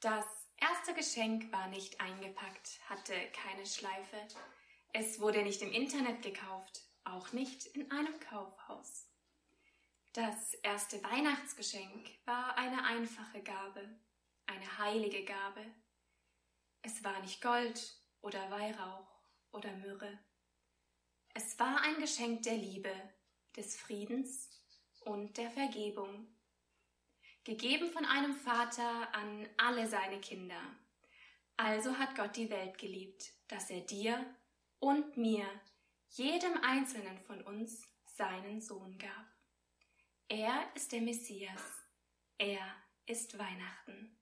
Das erste Geschenk war nicht eingepackt, hatte keine Schleife. Es wurde nicht im Internet gekauft, auch nicht in einem Kaufhaus. Das erste Weihnachtsgeschenk war eine einfache Gabe, eine heilige Gabe. Es war nicht Gold oder Weihrauch oder Myrrhe. Es war ein Geschenk der Liebe, des Friedens und der Vergebung, gegeben von einem Vater an alle seine Kinder. Also hat Gott die Welt geliebt, dass er dir und mir, jedem Einzelnen von uns, seinen Sohn gab. Er ist der Messias. Er ist Weihnachten.